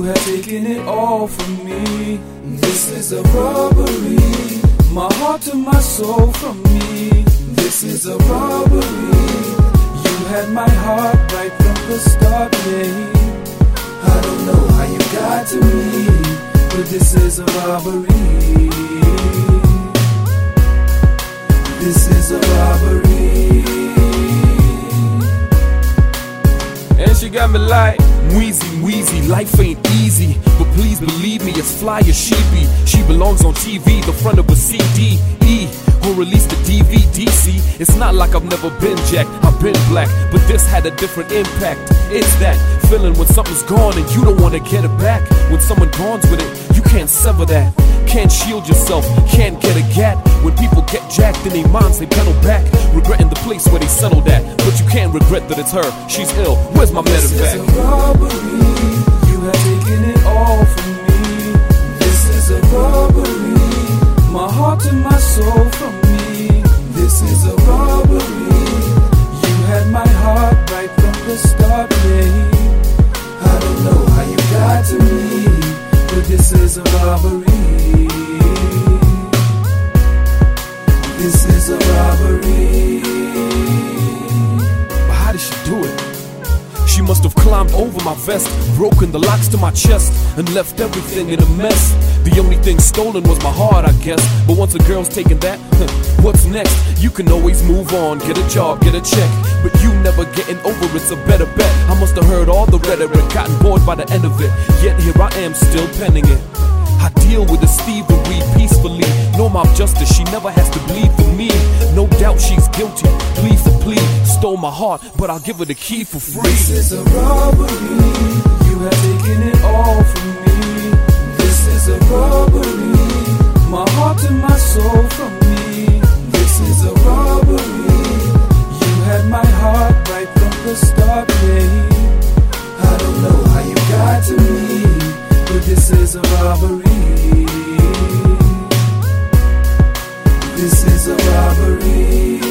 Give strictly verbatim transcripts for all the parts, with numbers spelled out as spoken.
have taken it all from me. This is a robbery. My heart to my soul from me. This is a robbery. You had my heart right from the start, babe. I don't know how you got to me, but this is a robbery. This is a robbery. And she got me like Wheezy, wheezy, life ain't easy, but please believe me, as fly as she be, she belongs on T V, the front of a C D, E, or release the D V D, see, it's not like I've never been jacked, I've been black, but this had a different impact, it's that feeling when something's gone and you don't want to get it back, when someone gone's with it, you can't sever that, can't shield yourself, can't get a gat, when people get jacked in their minds they pedal back, regretting the place where they settled at, but you can't regret that it's her, she's ill, where's my medevac? You have taken it all from me. This is a robbery. My heart to my soul from me. This is a robbery. You had my heart right from the start, babe. I don't know how you got to me, but this is a robbery. This is a robbery. But how did she do it? She must have climbed over my vest, broken the locks to my chest, and left everything in a mess. The only thing stolen was my heart, I guess. But once a girl's taken that, what's next? You can always move on, get a job, get a check, but you never getting over it's a better bet. I must have heard all the rhetoric, gotten bored by the end of it, yet here I am still penning it. I deal with the thievery peacefully. No mob justice, she never has to bleed for me. No doubt she's guilty, plea for plea. Stole my heart, but I'll give her the key for free. This is a robbery. You have taken it all from me. This is a robbery. My heart to my soul from me. This is a robbery. You had my heart right from the start, babe. I don't know how you got to me, but this is a robbery. This is a robbery.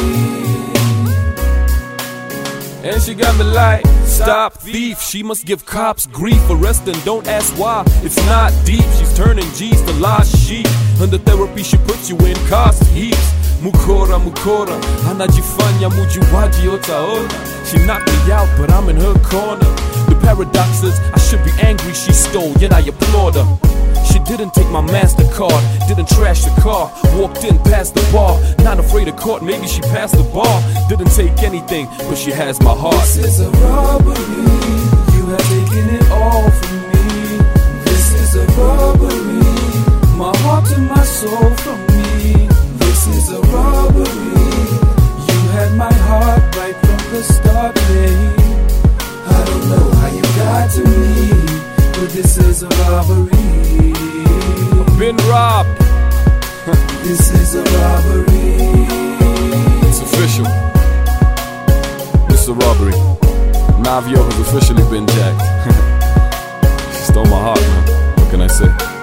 And she got me like, stop thief. She must give cops grief. Arrest and don't ask why, it's not deep. She's turning G's to lost sheep. Under therapy she puts you in cost heaps. Mukora, mukora, anajifanya mujuwaji otaona. She knocked me out, but I'm in her corner. The paradox is, I should be angry she stole, yet I applaud her. She didn't take my MasterCard, didn't trash the car, walked in past the bar, not afraid of court, maybe she passed the bar. Didn't take anything, but she has my heart. This is a robbery. You have taken it all from me. This is a robbery. My heart to my soul from me. This is a robbery. You had my heart right from the start, babe. I don't know how you got to me, but this is a robbery. I've been robbed. This is a robbery. It's official. It's a robbery. Navio has officially been jacked. She stole my heart, man. What can I say?